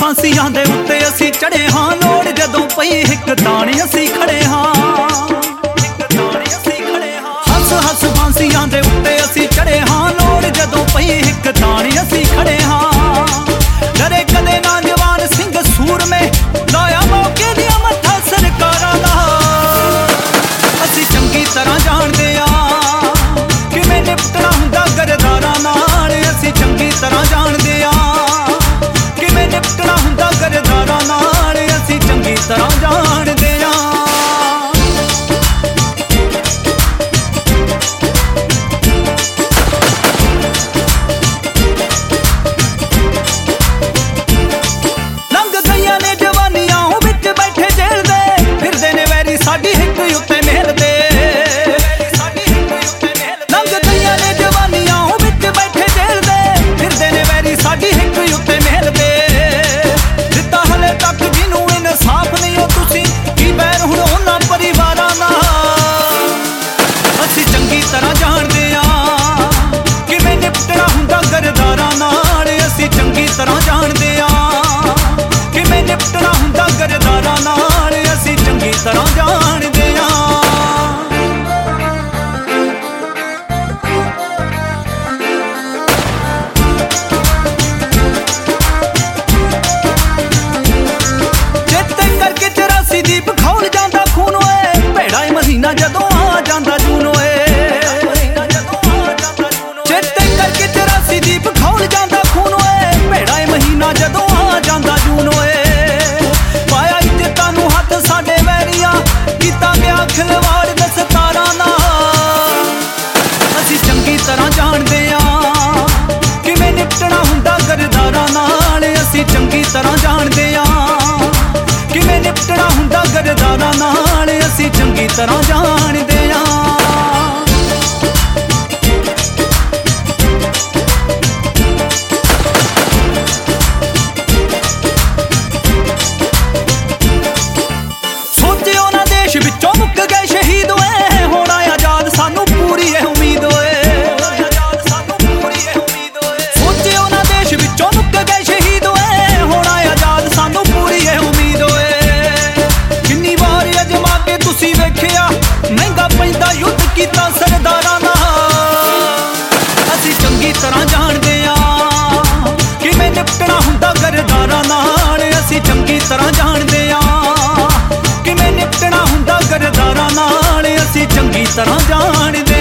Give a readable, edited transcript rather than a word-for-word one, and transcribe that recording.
ਫਾਂਸੀਆਂ ਦੇ ਉੱਤੇ ਅਸੀਂ ਚੜੇ ਹਾਂ, ਲੋੜ ਜਦੋਂ ਪਈ ਇੱਕ ਤਾਣ ਅਸੀਂ ਖੜੇ ਹਾਂ। ਹੱਸ ਹੱਸ ਫਾਂਸੀਆਂ ਦੇ ਉੱਤੇ ਅਸੀਂ ਚੜੇ ਹਾਂ, ਲੋੜ ਜਦੋਂ ਪਈ ਇੱਕ ਤਾਣ ਅਸੀਂ ਖੜੇ ਹਾਂ। ਡਰੇ ਕਦੇ ਨਾ ਜਵਾਨ ਸਿੰਘ ਸੂਰਮੇ, ਲਾਇਆ ਮੌਕੇ ਦੀਆਂ ਮੱਥਾ ਸਰਕਾਰਾਂ ਦਾ। ਅਸੀਂ ਚੰਗੀ ਤਰ੍ਹਾਂ ਜਾਣਦੇ ਆ ਕਿਵੇਂ ਨਿਪਟਣਾ ਹੁੰਦਾ ਗਰਦਾਰਾਂ ਨਾਲ। ਅਸੀਂ ਚੰਗੀ ਤਰ੍ਹਾਂ ਜਾਣਦੇ ਆ ਕਿਵੇਂ ਨਿਪਟਣਾ ਹੁੰਦਾ ਗਰਦਾਰਾਂ ਨਾਲ। ਅਸੀਂ ਚੰਗੀ ਤਰ੍ਹਾਂ ਜਾਣਦੇ ਆ। ਲੰਘ ਗਈਆਂ ਨੇ ਜਵਾਨੀਆਂ ਵਿੱਚ ਬੈਠੇ ਜੇਲ੍ਹ ਦੇ, ਫਿਰਦੇ ਨੇ ਵੈਰੀ ਸਾਡੀ ਹਿੱਕ ਉੱਤੇ ਮਿਹਲ ਦੇ। ਲੰਘ ਗਈਆਂ ਨੇ ਜਵਾਨੀਆਂ ਵਿੱਚ ਬੈਠੇ ਜੇਲ੍ਹ ਦੇ, ਫਿਰਦੇ ਨੇ ਵੈਰੀ ਸਾਡੀ ਹਿੱਕ ਉੱਤੇ ਮਿਹਲ ਦੇ। ਦਿੱਤਾ ਹਲੇ ਤੱਕ ਜਿਹਨੂੰ ਇਨਸਾਫ ਨਹੀਂ ਉਹ ਤੁਸੀਂ ਕੀ ਬੈਰ ਹੁਣ ਉਹਨਾਂ ਪਰਿਵਾਰਾਂ ਨਾਲ। ਅਸੀਂ ਚੰਗੀ ਤਰ੍ਹਾਂ ਜਾਣਦੇ ਆ ਕਿਵੇਂ ਨਿਪਟਣਾ ਹੁੰਦਾ ਗਰਦਾਰਾਂ ਨਾਲ। ਅਸੀਂ ਚੰਗੀ ਤਰ੍ਹਾਂ ਜਾਣਦੇ ਆ ਕਿਵੇਂ ਨਿਪਟਣਾ ਹੁੰਦਾ ਗਰਦਾਰਾਂ ਨਾਲ। ਅਸੀਂ ਚੰਗੀ ਤਰ੍ਹਾਂ ਜਾਣਦੇ ਆ। ਚੇਤੇ ਕਰਕੇ 84 ਦੀ ਬਖੌਲ ਜਾਂਦਾ ਖੂਨ ਓਏ, ਭੇੜਾ ਏ ਮਹੀਨਾ ਜਦੋਂ ਆ ਜਾਂਦਾ ਜੂਨ ਓਏ। ਚੇਤੇ ਕਰਕੇ 84 ਦੀ ਬਖੌਲ ਜਾਂਦਾ ਖੂਨ ਓਏ, ਭੇੜਾ ਏ ਮਹੀਨਾ ਜਦੋਂ ਆ ਜਾਂਦਾ ਜੂਨ ਓਏ। ਪਾਇਆ ਇੱਜ਼ਤਾਂ ਨੂੰ ਹੱਥ ਸਾਡੇ ਵੈਰੀਆਂ, ਕੀਤਾ ਗਿਆ ਖਿਲਵਾੜ ਦਸਤਾਰਾਂ ਨਾਲ। ਅਸੀਂ ਚੰਗੀ ਤਰ੍ਹਾਂ ਜਾਣਦੇ ਆ ਕਿਵੇਂ ਨਿਪਟਣਾ ਹੁੰਦਾ ਗਰਦਾਰਾਂ ਨਾਲ। ਅਸੀਂ ਚੰਗੀ ਤਰ੍ਹਾਂ ਜਾਣਦੇ ਆ ਕਿਵੇਂ ਨਿਪਟਣਾ ਹੁੰਦਾ ਗਰਦਾਰਾਂ ਨਾਲ। ਅਸੀਂ ਚੰਗੀ ਤਰ੍ਹਾਂ ਜਾਣਦੇ ਆ। ਸੋਚਿਓ ਨਾ ਦੇਸ਼ ਵਿੱਚੋਂ ਮੁੱਕ ਗਏ ਸ਼ਹੀਦ ਓਏ, ਹੋਣਾ ਆਜ਼ਾਦ ਸਾਨੂੰ ਪੂਰੀ ਇਹ ਉਮੀਦ ਓਏ। ਸੋਚਿਓ ਨਾ ਦੇਸ਼ ਵਿੱਚੋਂ ਮੁੱਕ ਗਏ ਸ਼ਹੀਦ ਓਏ, ਹੋਣਾ ਆਜ਼ਾਦ ਸਾਨੂੰ ਪੂਰੀ ਇਹ ਉਮੀਦ ਓਏ। ਕਿੰਨੀ ਵਾਰ ਅਜਮਾ ਕੇ ਤੁਸੀਂ ਵੇਖਿਆ, ਮਹਿੰਗਾ ਪੈਂਦਾ ਯੁੱਧ ਕੀਤਾ ਸਰਦਾਰਾਂ ਨਾਲ। ਅਸੀਂ ਚੰਗੀ ਤਰ੍ਹਾਂ ਜਾਣਦੇ ਆ ਕਿਵੇਂ ਨਿਪਟਣਾ ਹੁੰਦਾ ਗਰਦਾਰਾਂ ਨਾਲ। ਅਸੀਂ ਚੰਗੀ ਤਰ੍ਹਾਂ ਜਾਣਦੇ ਆ ਕਿਵੇਂ ਨਿਪਟਣਾ ਹੁੰਦਾ ਗਰਦਾਰਾਂ ਨਾਲ। ਅਸੀਂ ਚੰਗੀ ਤਰ੍ਹਾਂ ਜਾਣਦੇ